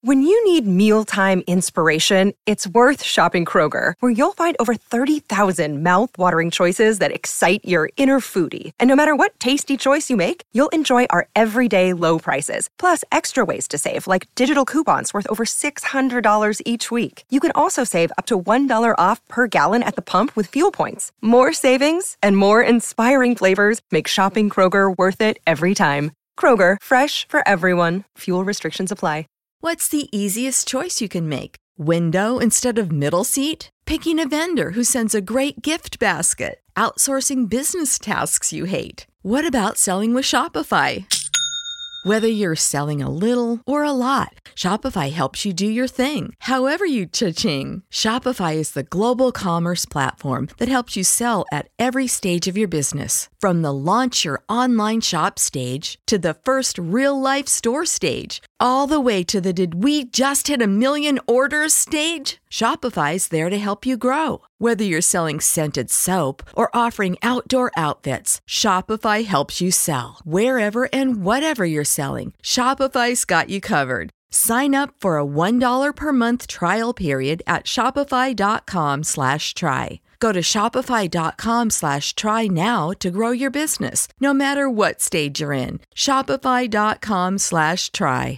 When you need mealtime inspiration, it's worth shopping Kroger, where you'll find over 30,000 mouth-watering choices that excite your inner foodie. And no matter what tasty choice you make, you'll enjoy our everyday low prices, plus extra ways to save, like digital coupons worth over $600 each week. You can also save up to $1 off per gallon at the pump with fuel points. More savings and more inspiring flavors make shopping Kroger worth it every time. Kroger, fresh for everyone. Fuel restrictions apply. What's the easiest choice you can make? Window instead of middle seat? Picking a vendor who sends a great gift basket? Outsourcing business tasks you hate? What about selling with Shopify? Whether you're selling a little or a lot, Shopify helps you do your thing, however you cha-ching. Shopify is the global commerce platform that helps you sell at every stage of your business. From the launch your online shop stage to the first real-life store stage, all the way to the did we just hit 1 million orders stage. Shopify's there to help you grow. Whether you're selling scented soap or offering outdoor outfits, Shopify helps you sell. Wherever and whatever you're selling, Shopify's got you covered. Sign up for a $1 per month trial period at shopify.com/try. Go to shopify.com/try now to grow your business, no matter what stage you're in. Shopify.com/try.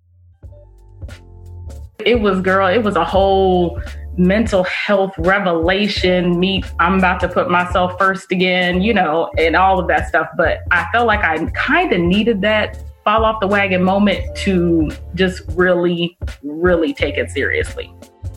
It was a whole mental health revelation. I'm about to put myself first again, and all of that stuff. But I felt like I kind of needed that fall off the wagon moment to just really, really take it seriously.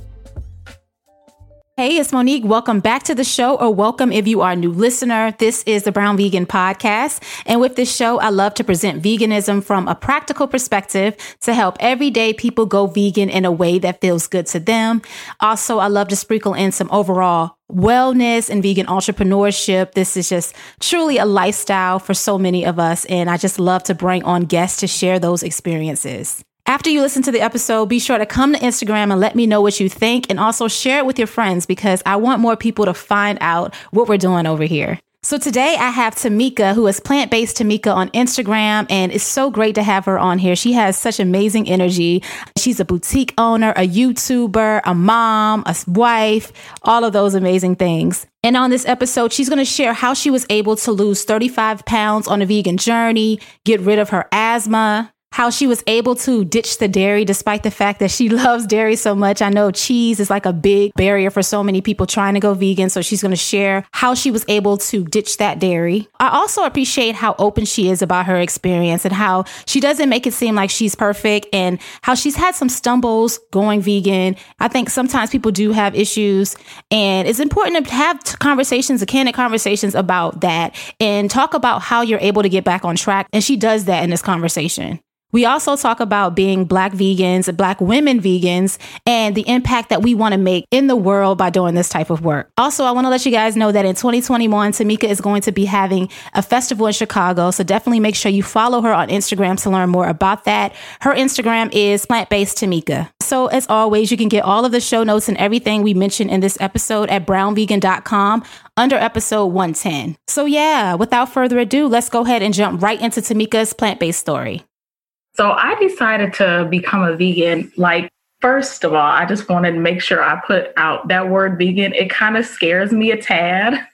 Hey, it's Monique. Welcome back to the show, or welcome if you are a new listener. This is the Brown Vegan Podcast. And with this show, I love to present veganism from a practical perspective to help everyday people go vegan in a way that feels good to them. Also, I love to sprinkle in some overall wellness and vegan entrepreneurship. This is just truly a lifestyle for so many of us. And I just love to bring on guests to share those experiences. After you listen to the episode, be sure to come to Instagram and let me know what you think, and also share it with your friends because I want more people to find out what we're doing over here. So today I have Tamika, who is Plant-Based Tamika on Instagram, and it's so great to have her on here. She has such amazing energy. She's a boutique owner, a YouTuber, a mom, a wife, all of those amazing things. And on this episode, she's going to share how she was able to lose 35 pounds on a vegan journey, get rid of her asthma, how she was able to ditch the dairy despite the fact that she loves dairy so much. I know cheese is like a big barrier for so many people trying to go vegan. So she's going to share how she was able to ditch that dairy. I also appreciate how open she is about her experience and how she doesn't make it seem like she's perfect, and how she's had some stumbles going vegan. I think sometimes people do have issues, and it's important to have conversations, candid conversations about that, and talk about how you're able to get back on track. And she does that in this conversation. We also talk about being Black vegans, Black women vegans, and the impact that we want to make in the world by doing this type of work. Also, I want to let you guys know that in 2021, Tamika is going to be having a festival in Chicago. So definitely make sure you follow her on Instagram to learn more about that. Her Instagram is Plant-Based Tamika. So as always, you can get all of the show notes and everything we mentioned in this episode at brownvegan.com under episode 110. So yeah, without further ado, let's go ahead and jump right into Tamika's plant-based story. So I decided to become a vegan. First of all, I just wanted to make sure I put out that word vegan. It kind of scares me a tad,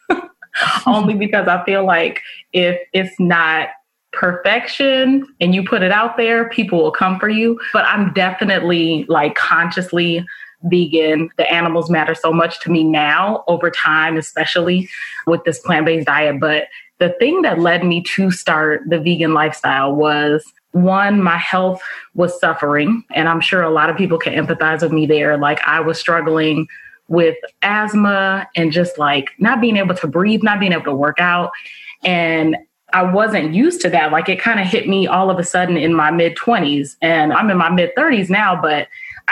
only because I feel like if it's not perfection and you put it out there, people will come for you. But I'm definitely consciously vegan. The animals matter so much to me now over time, especially with this plant-based diet. But the thing that led me to start the vegan lifestyle was, one, my health was suffering, and I'm sure a lot of people can empathize with me there. I was struggling with asthma and just not being able to breathe, not being able to work out. And I wasn't used to that. It kind of hit me all of a sudden in my mid-20s, and I'm in my mid-30s now, but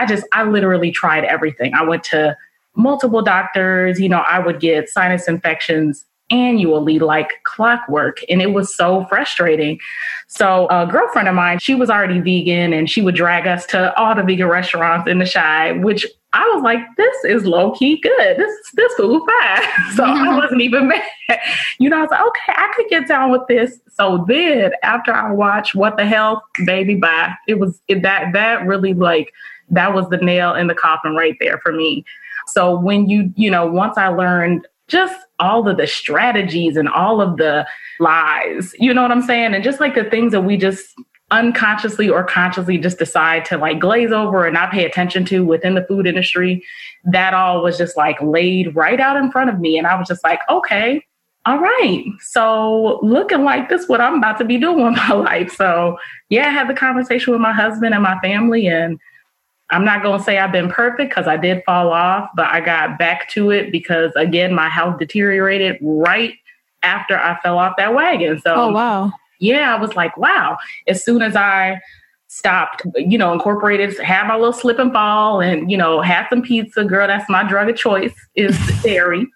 I literally tried everything. I went to multiple doctors. I would get sinus infections annually like clockwork. And it was so frustrating. So a girlfriend of mine, she was already vegan and she would drag us to all the vegan restaurants in the Chi, which I was like, this is low key good. This food fine. So I wasn't even mad. You know, I was like, okay, I could get down with this. So then after I watched What the Health, baby, bye. That really like, that was the nail in the coffin right there for me. So when you know, once I learned just all of the strategies and all of the lies, you know what I'm saying? And just like the things that we just unconsciously or consciously just decide to like glaze over and not pay attention to within the food industry, that all was just like laid right out in front of me. And I was just like, okay, all right. So looking like this, what I'm about to be doing with my life. So yeah, I had the conversation with my husband and my family, and I'm not going to say I've been perfect because I did fall off, but I got back to it because, again, my health deteriorated right after I fell off that wagon. So, oh, wow. Yeah, I was like, wow. As soon as I stopped, you know, incorporated, had my little slip and fall and, you know, had some pizza, girl, that's my drug of choice is dairy.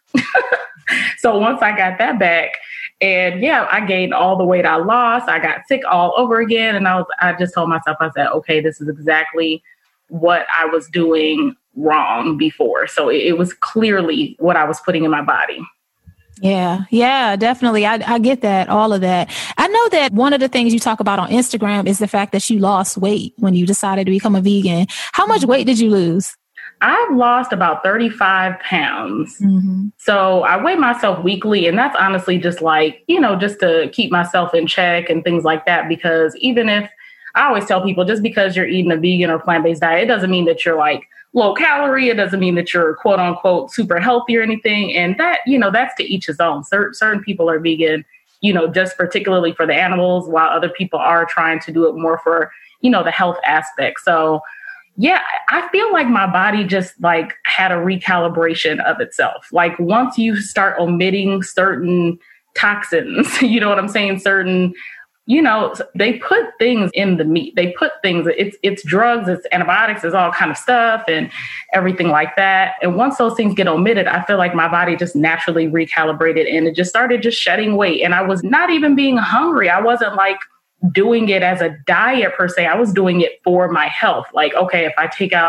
So once I got that back, and yeah, I gained all the weight I lost. I got sick all over again. And I just told myself, I said, okay, this is exactly what I was doing wrong before. So it was clearly what I was putting in my body. Yeah, definitely. I get that, all of that. I know that one of the things you talk about on Instagram is the fact that you lost weight when you decided to become a vegan. How much weight did you lose? I've lost about 35 pounds. Mm-hmm. So I weigh myself weekly, and that's honestly just like, you know, just to keep myself in check and things like that. Because even if I always tell people, just because you're eating a vegan or plant-based diet, it doesn't mean that you're like low calorie. It doesn't mean that you're quote unquote super healthy or anything. And that, you know, that's to each his own. Certain people are vegan, you know, just particularly for the animals, while other people are trying to do it more for, you know, the health aspect. So yeah, I feel like my body just like had a recalibration of itself. Like once you start omitting certain toxins, you know what I'm saying? Certain, you know, they put things in the meat. They put things, it's drugs, it's antibiotics, it's all kind of stuff and everything like that. And once those things get omitted, I feel like my body just naturally recalibrated and it just started just shedding weight. And I was not even being hungry. I wasn't like doing it as a diet per se. I was doing it for my health. Like, okay, if I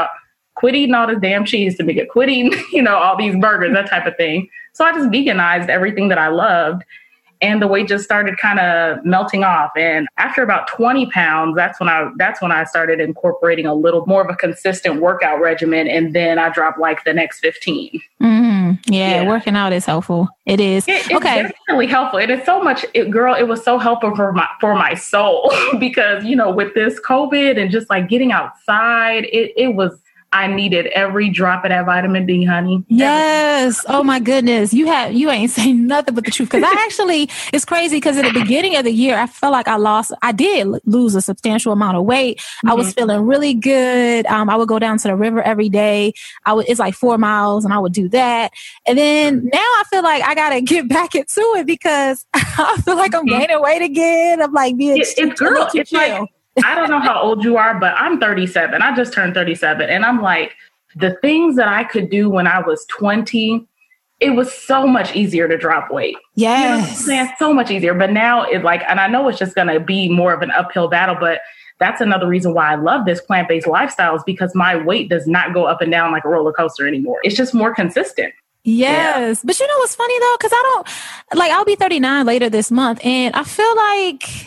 quit eating all this damn cheese to make it, quit eating, you know, all these burgers, that type of thing. So I just veganized everything that I loved. And the weight just started kind of melting off. And after about 20 pounds, that's when I started incorporating a little more of a consistent workout regimen. And then I dropped like the next 15. Mm-hmm. Yeah, working out is helpful. It is. It's definitely helpful. And it's so much, it was so helpful for my soul because, you know, with this COVID and just like getting outside, it was, I needed every drop of that vitamin D, honey. Yes. Oh my goodness. You ain't saying nothing but the truth. Cause it's crazy. Cause at the beginning of the year, I felt like I did lose a substantial amount of weight. Mm-hmm. I was feeling really good. I would go down to the river every day. It's like 4 miles and I would do that. And then now I feel like I got to get back into it because I feel like I'm gaining weight again. I'm like being it's like, I don't know how old you are, but I'm 37. I just turned 37. And I'm like, the things that I could do when I was 20, it was so much easier to drop weight. Yes. You know what I'm saying? So much easier. But now it's like, and I know it's just going to be more of an uphill battle, but that's another reason why I love this plant-based lifestyle is because my weight does not go up and down like a roller coaster anymore. It's just more consistent. Yes. Yeah. But you know what's funny though? Cause I'll be 39 later this month. And I feel like,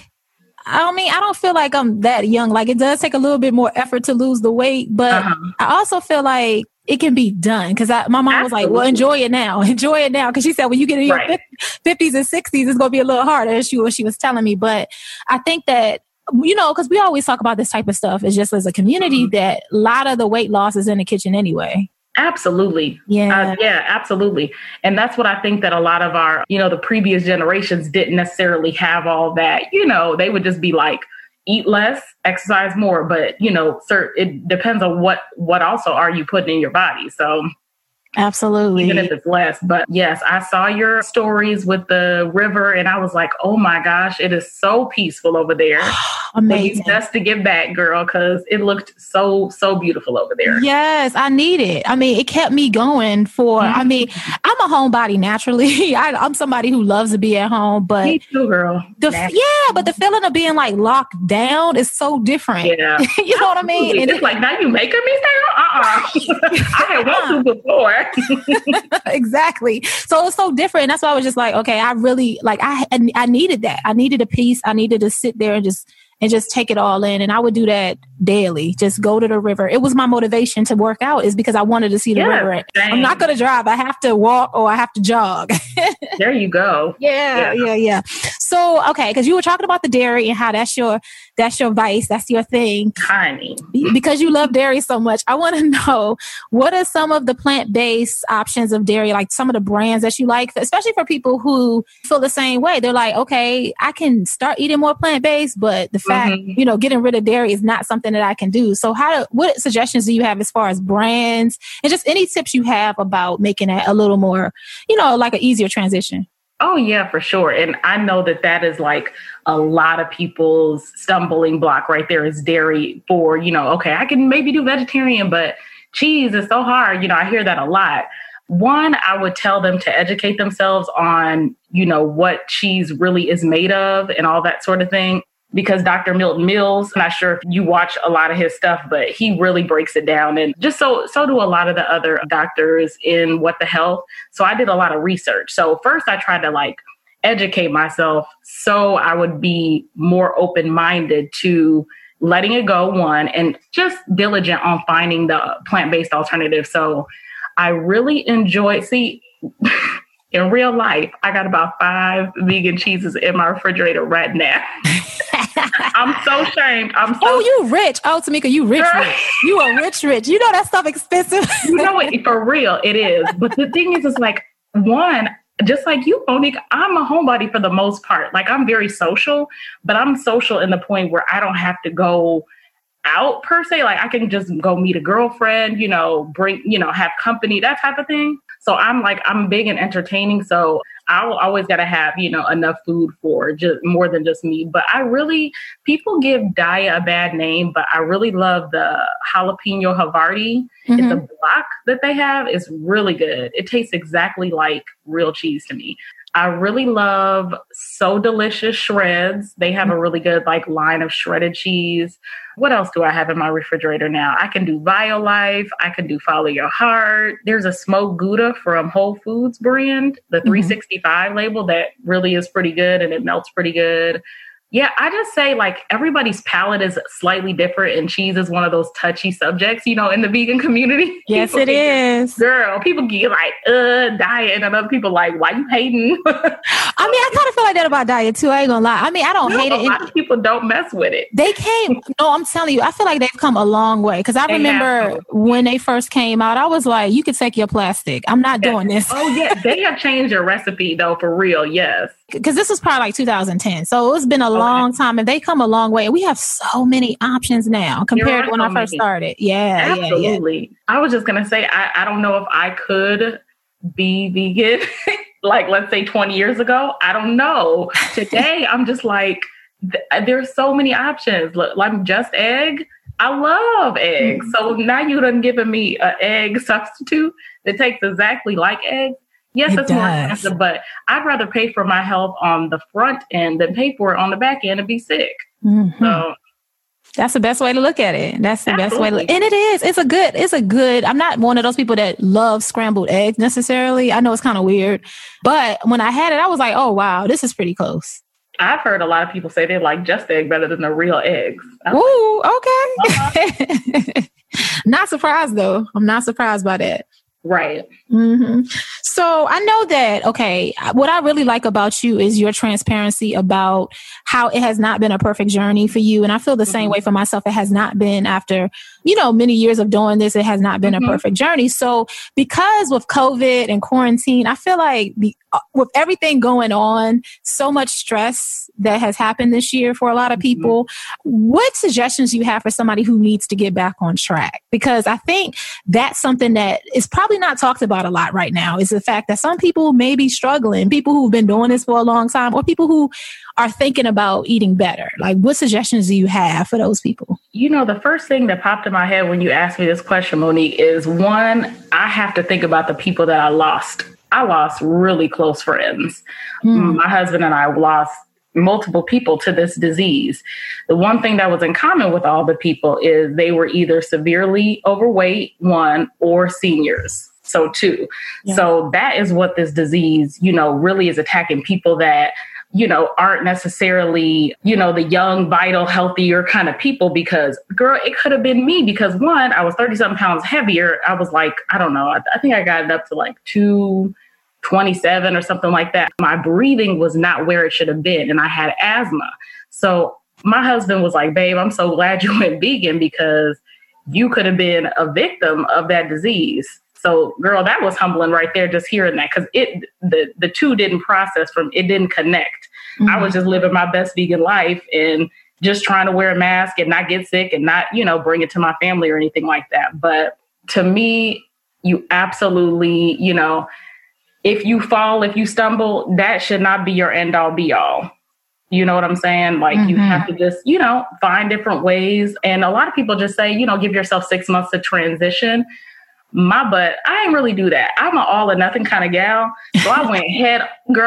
I don't feel like I'm that young. Like it does take a little bit more effort to lose the weight, but I also feel like it can be done. Cause my mom was like, well, enjoy it now. Cause she said, when you get in your 50s and 60s, it's going to be a little harder as she was telling me. But I think that, you know, cause we always talk about this type of stuff. It's just as a community that a lot of the weight loss is in the kitchen anyway. Absolutely. Yeah. Absolutely. And that's what I think that a lot of our, you know, the previous generations didn't necessarily have all that, you know, they would just be like, eat less, exercise more. But, you know, it depends on what also are you putting in your body. So Absolutely. Even if it's less. But yes, I saw your stories with the river and I was like, oh my gosh, it is so peaceful over there. Amazing. Just to give back, girl, because it looked so beautiful over there. Yes, I need it. I mean, it kept me going for, I mean, I'm a homebody naturally. I'm somebody who loves to be at home, but me too, girl. But the feeling of being like locked down is so different. Yeah. You know what I mean? And it's like, now you making me stay? I had wanted to before. Exactly. So it's so different. And that's why I was just like, okay, I really like, I needed that. I needed a peace. I needed to sit there and just take it all in. And I would do that daily. Just go to the river. It was my motivation to work out, is because I wanted to see the river. Dang. I'm not going to drive. I have to walk or I have to jog. There you go. Yeah. So, okay. Cause you were talking about the dairy and how that's your vice. That's your thing. Honey. Because you love dairy so much. I want to know, what are some of the plant-based options of dairy? Like some of the brands that you like, especially for people who feel the same way. They're like, okay, I can start eating more plant-based, but the fact, getting rid of dairy is not something that I can do. So what suggestions do you have as far as brands and just any tips you have about making it a little more, like an easier transition? Oh, yeah, for sure. And I know that is like a lot of people's stumbling block right there is dairy for, okay, I can maybe do vegetarian, but cheese is so hard. I hear that a lot. One, I would tell them to educate themselves on, what cheese really is made of and all that sort of thing. Because Dr. Milton Mills, I'm not sure if you watch a lot of his stuff, but he really breaks it down. And just so do a lot of the other doctors in What the Health. So I did a lot of research. So first I tried to educate myself so I would be more open-minded to letting it go, one, and just diligent on finding the plant-based alternative. So I really enjoy, in real life, I got about 5 vegan cheeses in my refrigerator right now. I'm so ashamed. You rich. Oh, Tamika, you rich. You are rich. You know that stuff expensive. You know what? For real, it is. But the thing is one, just like you, Monique, I'm a homebody for the most part. I'm very social, but I'm social in the point where I don't have to go out per se. I can just go meet a girlfriend, bring, have company, that type of thing. So I'm big in entertaining. So I always got to have, enough food for just more than just me. But people give Daiya a bad name, but I really love the jalapeno Havarti. It's a block that they have. It's really good. It tastes exactly like real cheese to me. I really love So Delicious Shreds. They have a really good line of shredded cheese. What else do I have in my refrigerator now? I can do Violife. I can do Follow Your Heart. There's a smoked Gouda from Whole Foods brand, the 365 label, that really is pretty good and it melts pretty good. Yeah, I just say everybody's palate is slightly different, and cheese is one of those touchy subjects, in the vegan community. Yes, it is. Girl, people get diet, and other people why you hating? I mean, I kind of feel like that about diet too. I ain't gonna lie. I mean, I don't hate it. A lot of people don't mess with it. They came. No, I'm telling you, I feel like they've come a long way. Because I remember when they first came out, I was like, you could take your plastic. I'm not doing this. Oh yeah, they have changed their recipe though, for real. Yes. Because this was probably 2010. So it's been a long time, and they come a long way. And we have so many options now compared to when I first started. Yeah, absolutely. Yeah. I was just going to say, I don't know if I could be vegan, let's say 20 years ago. I don't know. Today, I'm just there's so many options. Just egg. I love eggs. So now you done given me an egg substitute that tastes exactly like eggs. Yes, it's more expensive, but I'd rather pay for my health on the front end than pay for it on the back end and be sick. So that's the best way to look at it. That's the best way to look. And it is. It's a good. I'm not one of those people that love scrambled eggs necessarily. I know it's kind of weird, but when I had it, I was like, oh, wow, this is pretty close. I've heard a lot of people say they like Just Egg better than the real eggs. Ooh, okay. Not surprised though. I'm not surprised by that. Right. So I know that, okay, what I really like about you is your transparency about how it has not been a perfect journey for you. And I feel the same way for myself. It has not been after many years of doing this, it has not been a perfect journey. So because with COVID and quarantine, I feel like with everything going on, so much stress that has happened this year for a lot of people, what suggestions do you have for somebody who needs to get back on track? Because I think that's something that is probably not talked about a lot right now, is the fact that some people may be struggling, people who've been doing this for a long time, or people who are thinking about eating better. Like, what suggestions do you have for those people? The first thing that popped in my head when you asked me this question, Monique, is one, I have to think about the people that I lost. I lost really close friends. My husband and I lost multiple people to this disease. The one thing that was in common with all the people is they were either severely overweight, one, or seniors. So two. Yeah. So that is what this disease, really is attacking people that, aren't necessarily, the young, vital, healthier kind of people, because girl, it could have been me because one, I was 30-something pounds heavier. I was like, I don't know. I think I got it up to like 227 or something like that. My breathing was not where it should have been. And I had asthma. So my husband was like, babe, I'm so glad you went vegan because you could have been a victim of that disease. So, girl, that was humbling right there, just hearing that, because the two didn't process it didn't connect. I was just living my best vegan life and just trying to wear a mask and not get sick and not, bring it to my family or anything like that. But to me, you absolutely, if you fall, if you stumble, that should not be your end all be all. You know what I'm saying? Like you have to just, find different ways. And a lot of people just say, give yourself 6 months to transition. But I didn't really do that. I'm an all or nothing kind of gal. So I went head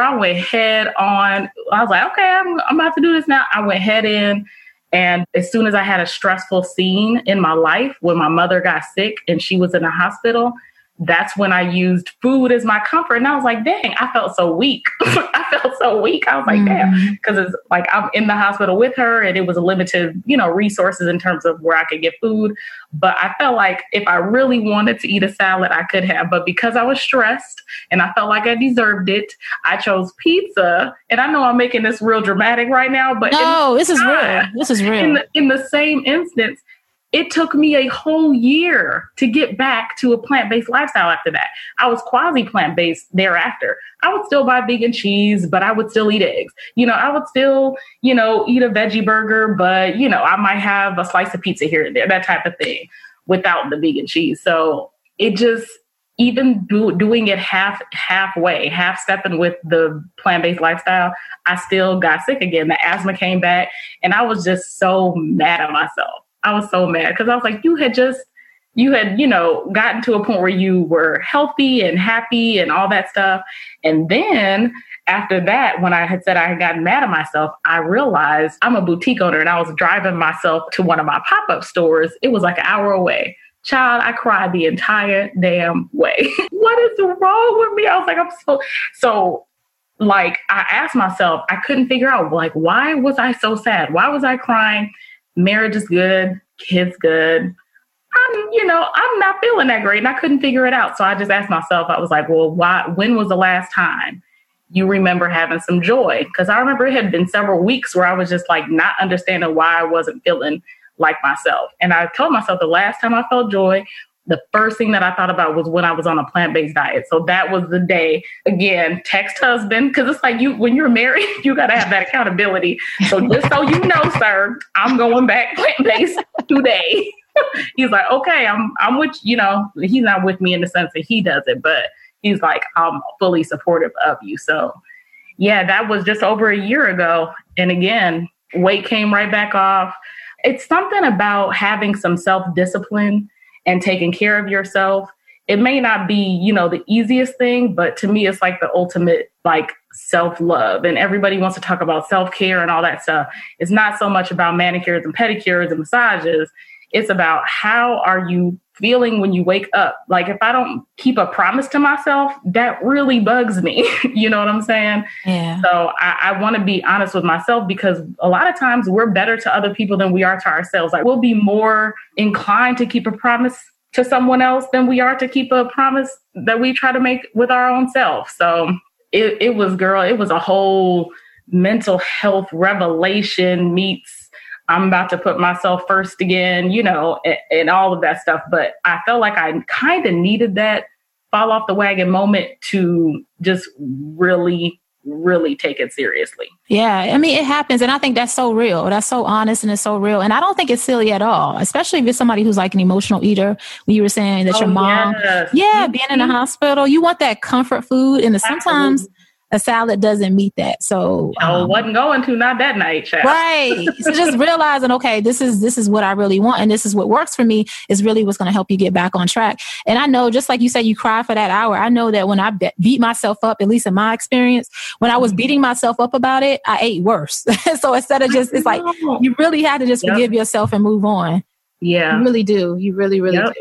on. I was like, okay, I'm about to do this now. I went head in. And as soon as I had a stressful scene in my life when my mother got sick and she was in the hospital, that's when I used food as my comfort. And I was like, dang, I felt so weak. I was like, damn, because it's like I'm in the hospital with her and it was a limited, resources in terms of where I could get food. But I felt like if I really wanted to eat a salad, I could have. But because I was stressed and I felt like I deserved it, I chose pizza. And I know I'm making this real dramatic right now, but no, this is real. This is real. In the same instance, it took me a whole year to get back to a plant-based lifestyle after that. I was quasi-plant-based thereafter. I would still buy vegan cheese, but I would still eat eggs. I would still, eat a veggie burger, but, I might have a slice of pizza here and there, that type of thing, without the vegan cheese. So it just, even doing it halfway, half-stepping with the plant-based lifestyle, I still got sick again. The asthma came back, and I was just so mad at myself. I was so mad because I was like, you had gotten to a point where you were healthy and happy and all that stuff. And then after that, when I had said I had gotten mad at myself, I realized I'm a boutique owner and I was driving myself to one of my pop-up stores. It was like an hour away. Child, I cried the entire damn way. What is wrong with me? I was like, so like, I asked myself, I couldn't figure out, like, why was I so sad? Why was I crying? Marriage is good. Kids good. I'm not feeling that great. And I couldn't figure it out. So I just asked myself, I was like, well, when was the last time you remember having some joy? Because I remember it had been several weeks where I was just like not understanding why I wasn't feeling like myself. And I told myself the last time I felt joy, the first thing that I thought about was when I was on a plant-based diet. So that was the day, again, text husband, because it's like when you're married, you got to have that accountability. So just so you know, sir, I'm going back plant-based today. He's like, okay, I'm with, he's not with me in the sense that he does it, but he's like, I'm fully supportive of you. So yeah, that was just over a year ago. And again, weight came right back off. It's something about having some self-discipline and taking care of yourself. It may not be, the easiest thing, but to me, it's like the ultimate, like, self-love. And everybody wants to talk about self-care and all that stuff. It's not so much about manicures and pedicures and massages. It's about how are you feeling when you wake up? Like, if I don't keep a promise to myself, that really bugs me. You know what I'm saying? Yeah. So I want to be honest with myself, because a lot of times we're better to other people than we are to ourselves. Like, we'll be more inclined to keep a promise to someone else than we are to keep a promise that we try to make with our own self. So it was a whole mental health revelation meets I'm about to put myself first again, and all of that stuff. But I felt like I kind of needed that fall off the wagon moment to just really, really take it seriously. Yeah. I mean, it happens. And I think that's so real. That's so honest and it's so real. And I don't think it's silly at all, especially if you're somebody who's like an emotional eater. When you were saying that your mom, being in the hospital, you want that comfort food. And sometimes a salad doesn't meet that. So wasn't going to, not that night, child. Right. So just realizing, okay, this is what I really want. And this is what works for me is really what's going to help you get back on track. And I know, just like you said, you cry for that hour. I know that when I beat myself up, at least in my experience, when I was beating myself up about it, I ate worse. So instead of it's like, you really had to just forgive yourself and move on. Yeah. You really do. You really, really do.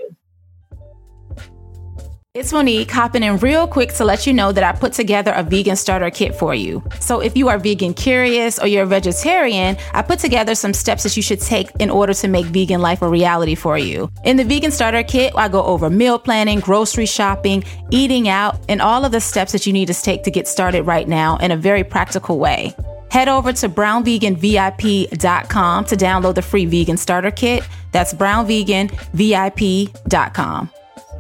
It's Monique hopping in real quick to let you know that I put together a vegan starter kit for you. So if you are vegan curious or you're a vegetarian, I put together some steps that you should take in order to make vegan life a reality for you. In the vegan starter kit, I go over meal planning, grocery shopping, eating out, and all of the steps that you need to take to get started right now in a very practical way. Head over to brownveganvip.com to download the free vegan starter kit. That's brownveganvip.com.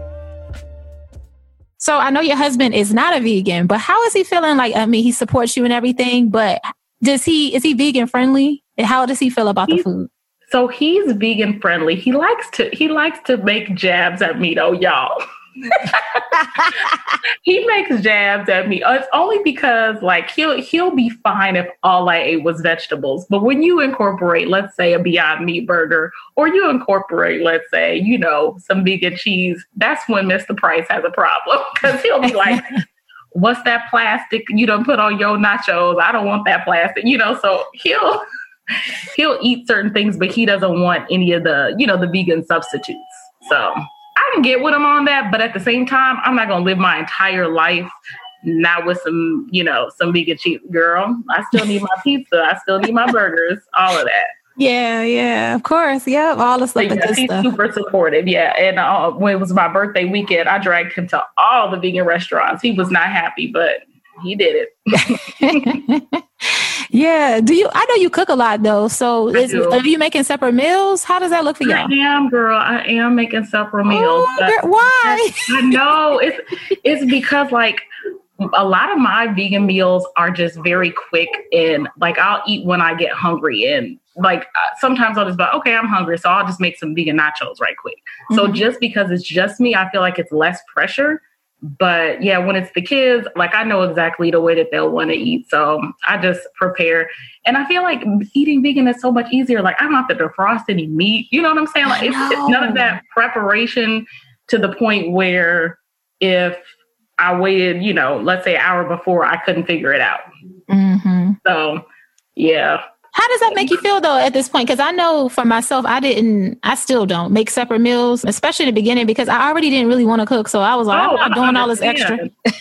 So I know your husband is not a vegan, but how is he feeling? Like, I mean, he supports you and everything, but is he vegan friendly? And how does he feel about the food? So he's vegan friendly. He likes to make jabs at me though, y'all. He makes jabs at me. It's only because like he'll be fine if all I ate was vegetables. But when you incorporate, let's say, a Beyond Meat burger, or you incorporate, let's say, some vegan cheese, that's when Mr. Price has a problem, because he'll be like, what's that plastic you done put on your nachos? I don't want that plastic, so he'll eat certain things, but he doesn't want any of the, the vegan substitutes. So I can get with him on that, but at the same time, I'm not going to live my entire life not with some, some vegan cheese. Girl, I still need my pizza. I still need my burgers, all of that. Yeah, of course. Yeah, all the stuff. He's super supportive. Yeah. And when it was my birthday weekend, I dragged him to all the vegan restaurants. He was not happy, but he did it. Yeah. I know you cook a lot though. So are you making separate meals? How does that look for you? I am, girl. I am making separate meals. Why? I know. It's because like a lot of my vegan meals are just very quick, and like I'll eat when I get hungry, and like sometimes I'll just be like, okay, I'm hungry, so I'll just make some vegan nachos right quick. Mm-hmm. So just because it's just me, I feel like it's less pressure. But yeah, when it's the kids, like I know exactly the way that they'll want to eat. So I just prepare. And I feel like eating vegan is so much easier. Like I don't have to defrost any meat. You know what I'm saying? Like it's none of that preparation, to the point where if I waited, let's say an hour before, I couldn't figure it out. Mm-hmm. So yeah. How does that make you feel though at this point? Because I know for myself, I still don't make separate meals, especially in the beginning, because I already didn't really want to cook. So I was like, I'm not doing all this extra.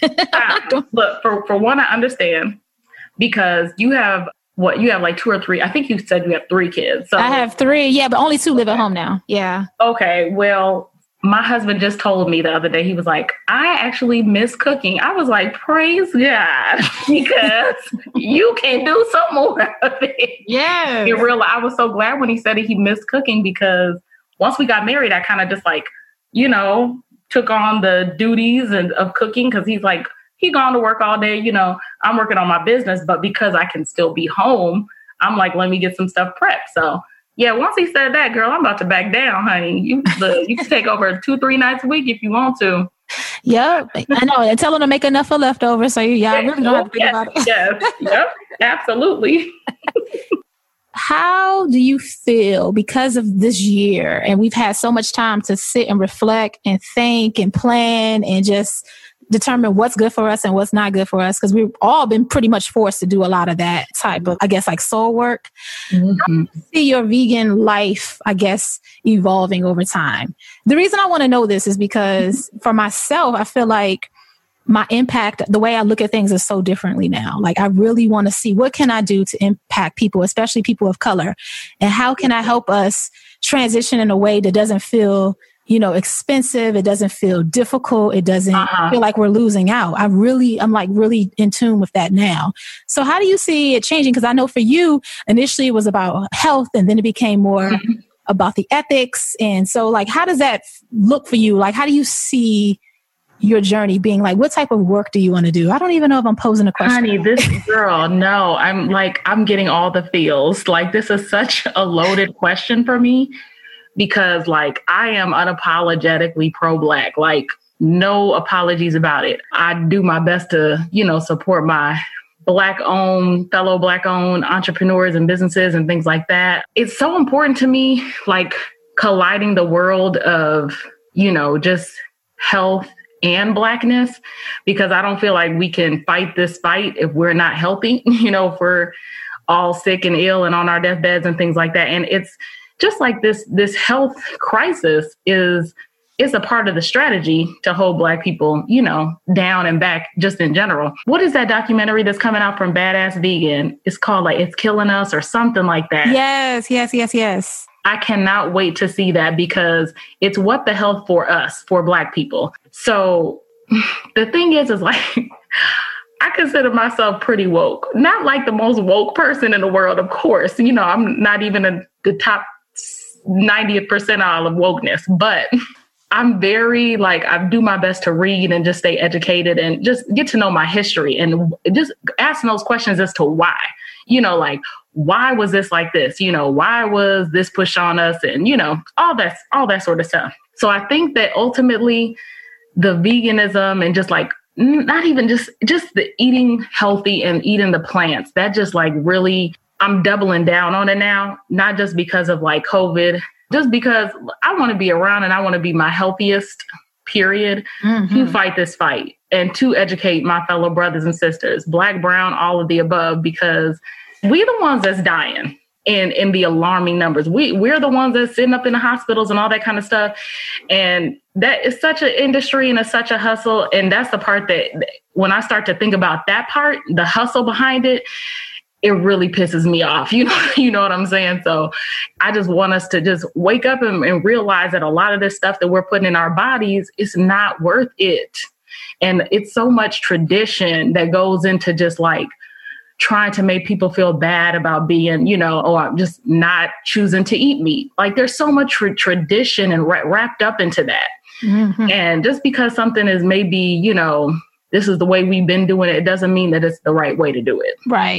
Look, for one, I understand, because you have like 2 or 3. I think you said you have 3 kids. So I have 3. Yeah, but only 2 live at home now. Yeah. Okay. Well, my husband just told me the other day, he was like, I actually miss cooking. I was like, praise God, because you can do some more of it. Yeah. I was so glad when he said that he missed cooking, because once we got married, I kind of just like, took on the duties of cooking, because he's like, he gone to work all day, I'm working on my business, but because I can still be home, I'm like, let me get some stuff prepped. So yeah, once he said that, girl, I'm about to back down, honey. You can take over 2-3 nights a week if you want to. Yep, I know. And tell him to make enough for leftovers, so y'all really don't have to think about it. Yes, yep, absolutely. How do you feel because of this year? And we've had so much time to sit and reflect and think and plan and just determine what's good for us and what's not good for us, because we've all been pretty much forced to do a lot of that type of, I guess, like soul work. Mm-hmm. How do you see your vegan life, I guess, evolving over time? The reason I want to know this is because for myself, I feel like my impact, the way I look at things is so differently now. Like I really want to see what can I do to impact people, especially people of color, and how can I help us transition in a way that doesn't feel expensive. It doesn't feel difficult. It doesn't feel like we're losing out. I'm like really in tune with that now. So how do you see it changing? Because I know for you, initially it was about health and then it became more about the ethics. And so like, how does that look for you? Like, how do you see your journey being? Like, what type of work do you want to do? I don't even know if I'm posing a question. Honey, this girl, no, I'm getting all the feels. Like, this is such a loaded question for me. Because like I am unapologetically pro-Black, like no apologies about it. I do my best to, support my fellow Black-owned entrepreneurs and businesses and things like that. It's so important to me, like colliding the world of, just health and Blackness, because I don't feel like we can fight this fight if we're not healthy, if we're all sick and ill and on our deathbeds and things like that. And it's just like this health crisis is a part of the strategy to hold Black people, down and back just in general. What is that documentary that's coming out from Badass Vegan? It's called like It's Killing Us or something like that. Yes. I cannot wait to see that because it's what the health for us, for Black people. So the thing is like, I consider myself pretty woke, not like the most woke person in the world, of course. I'm not even in the top 90th percentile of wokeness, but I'm very I do my best to read and just stay educated and just get to know my history and just asking those questions as to why, why was this like this? Why was this pushed on us? And, all that sort of stuff. So I think that ultimately the veganism and just like, not even just the eating healthy and eating the plants, that just like really, I'm doubling down on it now, not just because of like COVID, just because I want to be around and I want to be my healthiest, period, to fight this fight and to educate my fellow brothers and sisters, Black, brown, all of the above, because we're the ones that's dying in the alarming numbers. We're the ones that's sitting up in the hospitals and all that kind of stuff. And that is such an industry and it's such a hustle. And that's the part that when I start to think about that part, the hustle behind it, it really pisses me off. You know what I'm saying? So I just want us to just wake up and realize that a lot of this stuff that we're putting in our bodies is not worth it. And it's so much tradition that goes into just like trying to make people feel bad about being, I'm just not choosing to eat meat. Like there's so much tradition and wrapped up into that. And just because something is maybe, this is the way we've been doing it, it doesn't mean that it's the right way to do it. Right.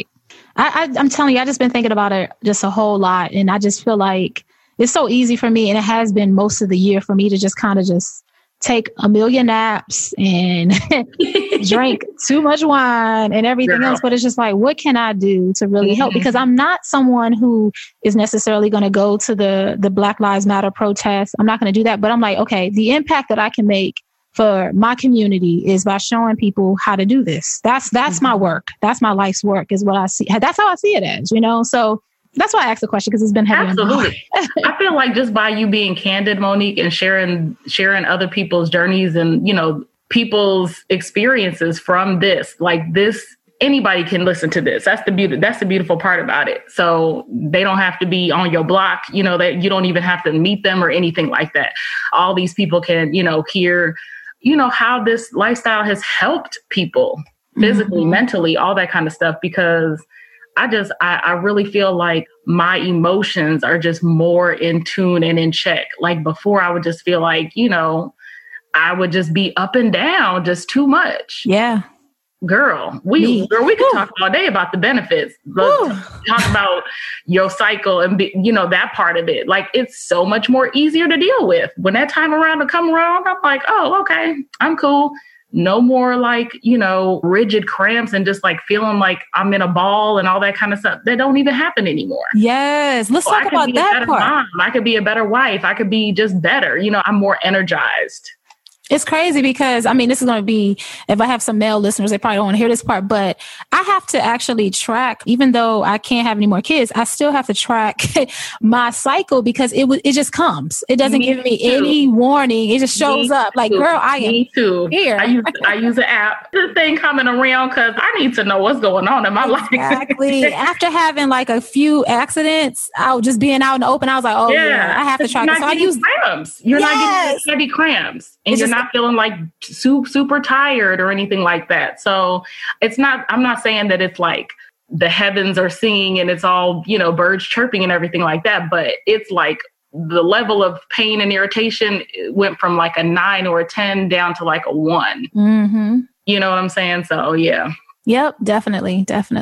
I'm telling you, I just been thinking about it just a whole lot. And I just feel like it's so easy for me. And it has been most of the year for me to just kind of just take a million naps and drink too much wine and everything else. But it's just like, what can I do to really help? Because I'm not someone who is necessarily going to go to the Black Lives Matter protests. I'm not going to do that. But I'm like, okay, the impact that I can make for my community is by showing people how to do this. That's my work. That's my life's work is what I see. That's how I see it as, So that's why I asked the question, because it's been heavy. Absolutely. I feel like just by you being candid, Monique, and sharing other people's journeys and, people's experiences from this, like this, anybody can listen to this. That's the beautiful part about it. So they don't have to be on your block, that you don't even have to meet them or anything like that. All these people can, hear, how this lifestyle has helped people physically, mentally, all that kind of stuff, because I really feel like my emotions are just more in tune and in check. Like before, I would just feel like, I would just be up and down just too much. Yeah. Girl, we could talk all day about the benefits. Talk about your cycle and that part of it. Like it's so much more easier to deal with. When that time around to come around, I'm like, oh, okay, I'm cool. No more like, rigid cramps and just like feeling like I'm in a ball and all that kind of stuff. That don't even happen anymore. Yes. Let's talk about that part. Mom. I could be a better wife. I could be just better. I'm more energized. It's crazy because, I mean, this is going to be, if I have some male listeners, they probably don't want to hear this part, but I have to actually track, even though I can't have any more kids, I still have to track my cycle because it just comes. It doesn't give me any warning. It just shows up like, girl, I am here. I use an app. This thing coming around because I need to know what's going on in my life. Exactly. After having like a few accidents, just being out in the open, I was like, oh yeah, I have to track it. So I use cramps. You're not getting heavy cramps. And you're not feeling like super tired or anything like that. So I'm not saying that it's like the heavens are singing and it's all, birds chirping and everything like that. But it's like the level of pain and irritation went from like a 9 or a 10 down to like a 1. Mm-hmm. You know what I'm saying? So, yeah. Yep, definitely.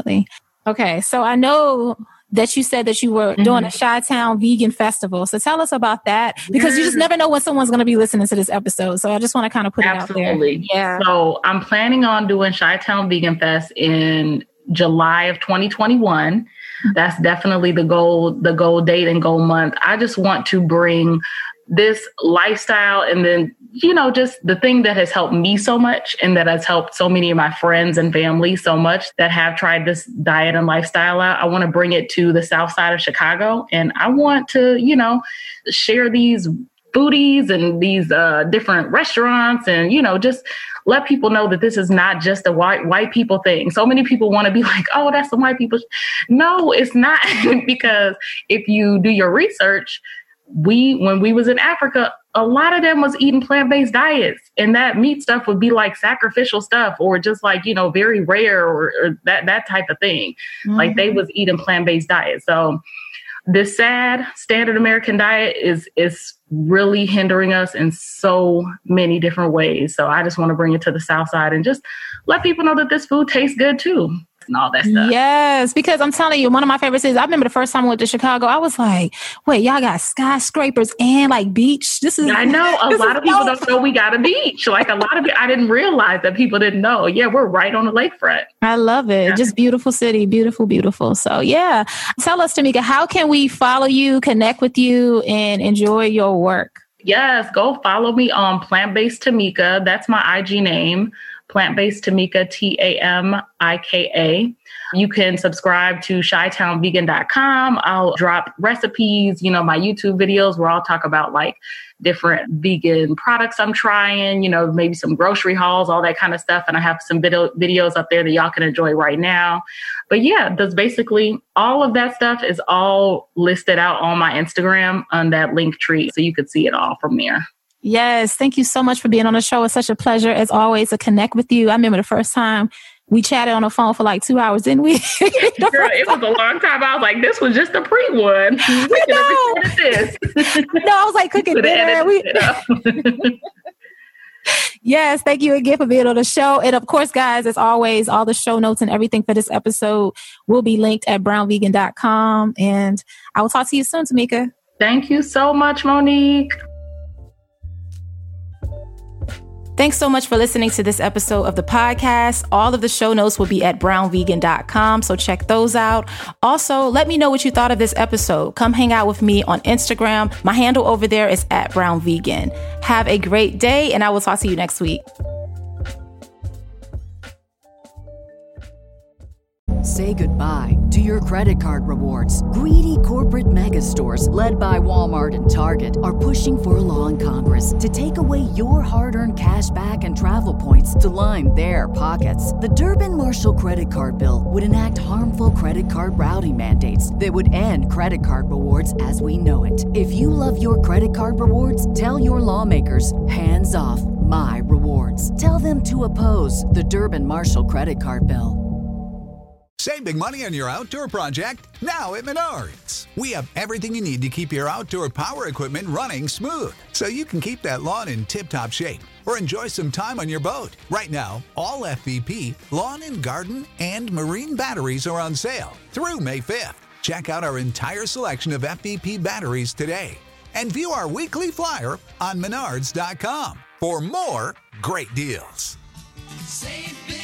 Okay. So I know that you said that you were doing a Chi-Town Vegan Festival. So tell us about that, because you just never know when someone's going to be listening to this episode. So I just want to kind of put it out there. Yeah. So I'm planning on doing Chi-Town Vegan Fest in July of 2021. That's definitely the goal date and goal month. I just want to bring this lifestyle and then, just the thing that has helped me so much and that has helped so many of my friends and family so much that have tried this diet and lifestyle out. I want to bring it to the South Side of Chicago. And I want to, share these foodies and these different restaurants and, just let people know that this is not just a white people thing. So many people want to be like, oh, that's some white people. No, it's not. Because if you do your research, when we was in Africa, a lot of them was eating plant-based diets, and that meat stuff would be like sacrificial stuff or just like, very rare or that type of thing. Mm-hmm. Like they was eating plant-based diets. So this sad standard American diet is really hindering us in so many different ways. So I just want to bring it to the South Side and just let people know that this food tastes good too. And all that stuff. Yes, because I'm telling you, one of my favorite cities, I remember the first time I went to Chicago, I was like, wait, y'all got skyscrapers and like beach? I know a lot of people don't know we got a beach. Like a lot of it, I didn't realize that people didn't know. Yeah, we're right on the lakefront. I love it. Yeah. Just beautiful city. Beautiful, beautiful. So yeah, tell us, Tamika, how can we follow you, connect with you, and enjoy your work? Yes, go follow me on Plant-Based Tamika. That's my IG name. Plant-Based Tamika, Tamika. You can subscribe to ChiTownVegan.com. I'll drop recipes, my YouTube videos where I'll talk about like different vegan products I'm trying, maybe some grocery hauls, all that kind of stuff. And I have some videos up there that y'all can enjoy right now. But yeah, that's basically all of that stuff is all listed out on my Instagram on that link tree. So you could see it all from there. Yes. Thank you so much for being on the show. It's such a pleasure, as always, to connect with you. I remember the first time we chatted on the phone for like 2 hours, didn't we? Girl, it was a long time. I was like, this was just a pre-one. We could have recorded this. No, I was like cooking dinner. Yes, thank you again for being on the show. And of course, guys, as always, all the show notes and everything for this episode will be linked at brownvegan.com. And I will talk to you soon, Tamika. Thank you so much, Monique. Thanks so much for listening to this episode of the podcast. All of the show notes will be at brownvegan.com, so check those out. Also, let me know what you thought of this episode. Come hang out with me on Instagram. My handle over there is at brownvegan. Have a great day, and I will talk to you next week. Say goodbye to your credit card rewards. Greedy corporate mega stores, led by Walmart and Target, are pushing for a law in Congress to take away your hard-earned cash back and travel points to line their pockets. The Durbin-Marshall credit card bill would enact harmful credit card routing mandates that would end credit card rewards as we know it. If you love your credit card rewards, tell your lawmakers, hands off my rewards. Tell them to oppose the Durbin-Marshall credit card bill. Save big money on your outdoor project now at Menards. We have everything you need to keep your outdoor power equipment running smooth, so you can keep that lawn in tip-top shape or enjoy some time on your boat. Right now, all FVP, lawn and garden, and marine batteries are on sale through May 5th. Check out our entire selection of FVP batteries today and view our weekly flyer on Menards.com for more great deals. Save